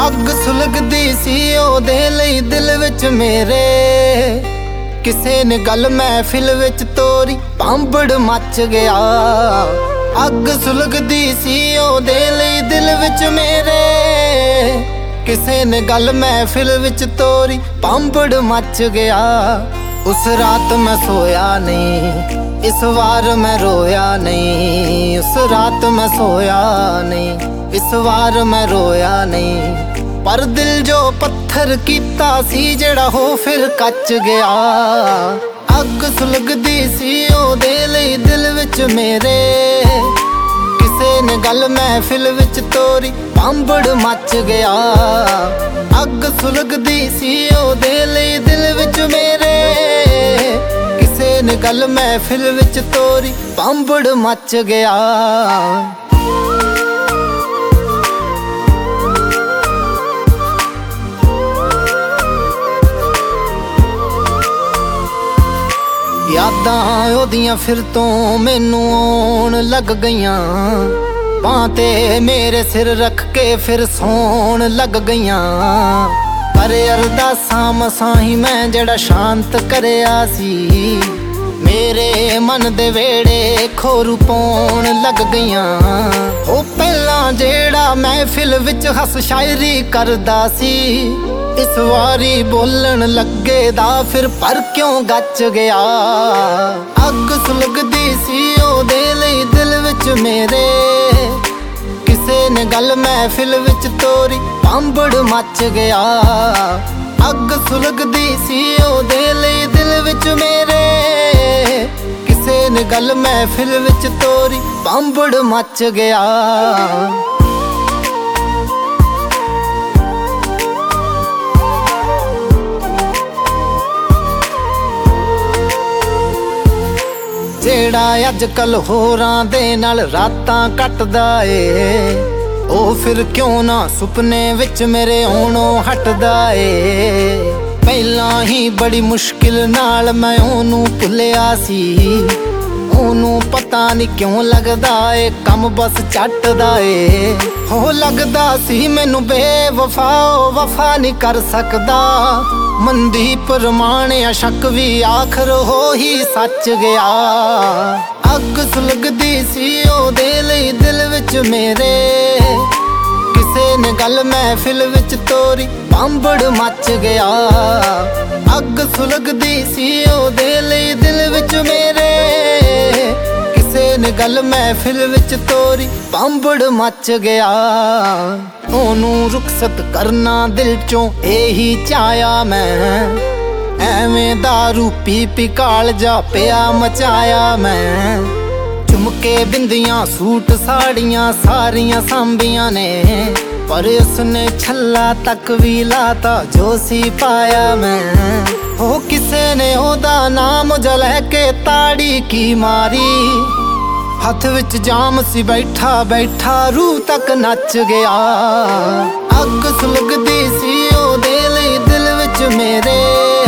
ਅੱਗ ਸੁਲਗਦੀ ਸੀ ਉਹਦੇ ਲਈ ਦਿਲ ਵਿੱਚ ਮੇਰੇ। ਕਿਸੇ ਨੇ ਗੱਲ ਮਹਿਫਿਲ ਵਿੱਚ ਤੋਰੀ, ਭਾਂਬੜ ਮੱਚ ਗਿਆ। ਅੱਗ ਸੁਲਗਦੀ ਸੀ ਉਹਦੇ ਲਈ ਦਿਲ ਵਿੱਚ ਮੇਰੇ। ਕਿਸੇ ਨੇ ਗੱਲ ਮਹਿਫਿਲ ਵਿੱਚ ਤੋਰੀ, ਭਾਂਬੜ ਮੱਚ ਗਿਆ। ਉਸ ਰਾਤ ਮੈਂ ਸੋਇਆ ਨਹੀਂ, ਇਸ ਵਾਰ ਮੈਂ ਰੋਇਆ ਨਹੀਂ। ਉਸ ਰਾਤ ਮੈਂ ਸੋਇਆ ਨਹੀਂ, ਇਸ ਵਾਰ ਮੈਂ ਰੋਇਆ ਨਹੀਂ। ਪਰ ਦਿਲ ਜੋ ਪੱਥਰ ਕੀਤਾ ਸੀ ਜਿਹੜਾ ਹੋ ਫਿਰ ਕੱਚ ਗਿਆ। ਅੱਗ ਸੁਲਗਦੀ ਸੀ ਉਹਦੇ ਲਈ ਦਿਲ ਵਿੱਚ ਮੇਰੇ। ਕਿਸੇ ਨੇ ਗੱਲ ਮਹਿਫਿਲ ਵਿੱਚ ਤੋਰੀ, ਭਾਂਬੜ ਮੱਚ ਗਿਆ। ਅੱਗ ਸੁਲਗਦੀ ਸੀ ਉਹਦੇ ਲਈ ਦਿਲ ਵਿੱਚ ਮੇਰੇ। ਕਿਸੇ ਨੇ ਗੱਲ ਮਹਿਫਿਲ ਵਿੱਚ ਤੋਰੀ, ਭਾਂਬੜ ਮੱਚ ਗਿਆ। ਯਾਦਾਂ ਉਹਦੀਆਂ ਫਿਰ ਤੋਂ ਮੈਨੂੰ ਆਉਣ ਲੱਗ ਗਈਆਂ। ਬਾਂਹ ਤੇ ਮੇਰੇ ਸਿਰ ਰੱਖ ਕੇ ਫਿਰ ਸੌਣ ਲੱਗ ਗਈਆਂ। ਪਰ ਅਰਦਾਸਾਂ ਮਸਾਂ ਹੀ ਮੈਂ ਜਿਹੜਾ ਸ਼ਾਂਤ ਕਰਿਆ ਸੀ। ਮੇਰੇ ਮਨ ਦੇ ਵੇੜੇ ਖੋਰੂ ਪਾਉਣ ਲੱਗ ਗਈਆਂ। ਉਹ ਪਹਿਲਾਂ ਜਿਹੜਾ ਮਹਿਫਿਲ ਵਿੱਚ ਹੱਸ ਸ਼ਾਇਰੀ ਕਰਦਾ ਸੀ, ਇਸ ਵਾਰੀ ਬੋਲਣ ਲੱਗੇ ਦਾ ਫਿਰ ਪਰ ਕਿਉਂ ਗੱਚ ਗਿਆ। ਅੱਗ ਸੁਲਗਦੀ ਸੀ ਉਹਦੇ ਲਈ ਦਿਲ ਵਿੱਚ ਮੇਰੇ। ਕਿਸੇ ਨੇ ਗੱਲ ਮਹਿਫਿਲ ਵਿੱਚ ਤੋਰੀ, ਭਾਂਬੜ ਮੱਚ ਗਿਆ। ਅੱਗ ਸੁਲਗਦੀ ਸੀ ਉਹਦੇ ਲਈ ਦਿਲ ਵਿੱਚ ਮੇਰੇ। ਕਿਸੇ ਨੇ ਗੱਲ ਮਹਿਫਿਲ ਵਿੱਚ ਤੋਰੀ, ਭਾਂਬੜ ਮੱਚ ਗਿਆ। ਜਿਹੜਾ ਅੱਜ ਕੱਲ ਹੋਰਾਂ ਦੇ ਨਾਲ ਰਾਤਾਂ ਕੱਟਦਾ ਏ, ਉਹ ਫਿਰ ਕਿਉਂ ਨਾ ਸੁਪਨੇ ਵਿੱਚ ਮੇਰੇ ਆਉਣੋਂ ਹਟਦਾ ਏ। ਪਹਿਲਾਂ ਹੀ ਬੜੀ ਮੁਸ਼ਕਿਲ ਨਾਲ ਮੈਂ ਉਹਨੂੰ ਭੁੱਲਿਆ ਸੀ। ਉਹਨੂੰ ਪਤਾ ਨਹੀਂ ਕਿਉਂ ਲੱਗਦਾ ਏ ਕੰਮ ਬਸ ਚੱਟਦਾ ਏ। ਹੋ ਲੱਗਦਾ ਸੀ ਮੈਨੂੰ ਬੇਵਫਾ, ਉਹ ਵਫਾ ਨਹੀਂ ਕਰ ਸਕਦਾ। ਮਨਦੀਪ ਰਮਾਣਿਆ ਸ਼ੱਕ ਵੀ ਆਖਰ ਹੋ ਹੀ ਸੱਚ ਗਿਆ। ਅੱਗ ਸੁਲਗਦੀ ਸੀ ਉਹਦੇ ਲਈ ਦਿਲ ਵਿੱਚ ਮੇਰੇ। ਕਿਸੇ ਨੇ ਗੱਲ ਮਹਿਫਿਲ ਵਿੱਚ ਤੋਰੀ, ਭਾਂਬੜ ਮੱਚ ਗਿਆ। ਅੱਗ ਸੁਲਗਦੀ ਸੀ ਉਹਦੇ ਲਈ ਦਿਲ ਵਿੱਚ ਮੇਰੇ। ਕਿਸੇ ਨੇ ਗੱਲ ਮਹਿਫਿਲ ਵਿੱਚ ਤੋਰੀ, ਭਾਂਬੜ ਮੱਚ ਗਿਆ। ਉਹਨੂੰ ਰੁਖਸਤ ਕਰਨਾ ਦਿਲ ਚੋਂ ਇਹੀ ਚਾਹਿਆ ਮੈਂ। ਐਵੇਂ ਦਾਰੂ ਪੀ ਪੀ ਕਾਲਜਾ ਪਿਆ ਮਚਾਇਆ ਮੈਂ। ਝੁਮਕੇ ਬਿੰਦੀਆਂ ਸੂਟ ਸਾੜੀਆਂ ਸਾਰੀਆਂ ਸਾਂਭੀਆਂ ਨੇ, ਪਰ ਉਸਨੇ ਛੱਲਾ ਤੱਕ ਵੀ ਲਾਤਾ ਜੋ ਸੀ ਪਾਇਆ ਮੈਂ। ਉਹ ਕਿਸੇ ਨੇ ਉਹਦਾ ਨਾਮ ਜੋ ਲੈ ਕੇ ਤਾੜੀ ਕੀ ਮਾਰੀ। ਹੱਥ ਵਿੱਚ ਜਾਮ ਸੀ ਬੈਠਾ ਬੈਠਾ ਰੂਹ ਤੱਕ ਨੱਚ ਗਿਆ। ਅੱਗ ਸੁਲਗਦੀ ਸੀ ਉਹਦੇ ਲਈ ਦਿਲ ਵਿੱਚ ਮੇਰੇ।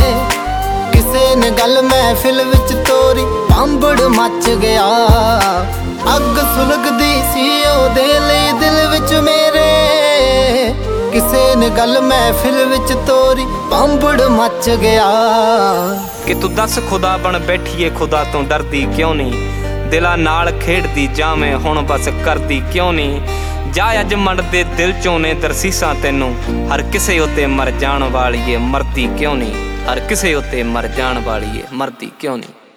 ਕਿਸੇ ਨੇ ਗੱਲ ਮਹਿਫਿਲ ਵਿੱਚ ਤੋਰੀ, ਭਾਂਬੜ ਮੱਚ ਗਿਆ। ਅੱਗ ਸੁਲਗਦੀ ਸੀ ਉਹਦੇ ਲਈ ਦਿਲ ਵਿੱਚ ਮੇਰੇ। ਕਿਸੇ ਨੇ ਗੱਲ ਮਹਿਫਿਲ ਵਿੱਚ ਤੋਰੀ, ਭਾਂਬੜ ਮੱਚ ਗਿਆ। ਕਿ ਤੂੰ ਦੱਸ ਖੁਦਾ ਬਣ ਬੈਠੀਏ, ਖੁਦਾ ਤੋਂ ਡਰਦੀ ਕਿਉਂ ਨਹੀਂ। ਦਿਲਾਂ ਨਾਲ ਖੇਡਦੀ ਜਾਵੇਂ ਹੁਣ ਬਸ ਕਰਦੀ ਕਿਉਂ ਨਹੀਂ। ਜਾ ਅੱਜ ਮਨ ਦੇ ਦਿਲ ਚੋਂ ਨੇ ਦਰਸੀਸਾਂ ਤੈਨੂੰ। ਹਰ ਕਿਸੇ ਉੱਤੇ ਮਰ ਜਾਣ ਵਾਲੀਏ ਮਰਦੀ ਕਿਉਂ ਨਹੀਂ। ਹਰ ਕਿਸੇ ਉੱਤੇ ਮਰ ਜਾਣ ਵਾਲੀਏ ਮਰਦੀ ਕਿਉਂ ਨਹੀਂ।